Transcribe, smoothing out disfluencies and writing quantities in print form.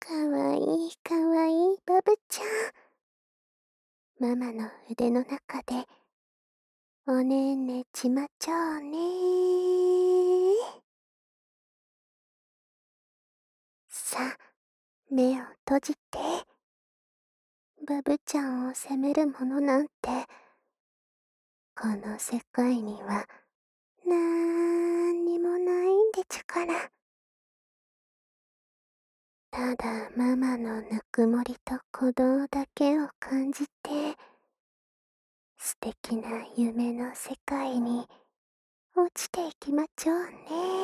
かわいいかわいいバブちゃん。ママの腕の中でおねんねちまちょうね。さあ、目を閉じて。バブちゃんを責めるものなんて、この世界にはなんにもないんでちゅから。ただママのぬくもりと鼓動だけを感じて、素敵な夢の世界に落ちていきまちょうね。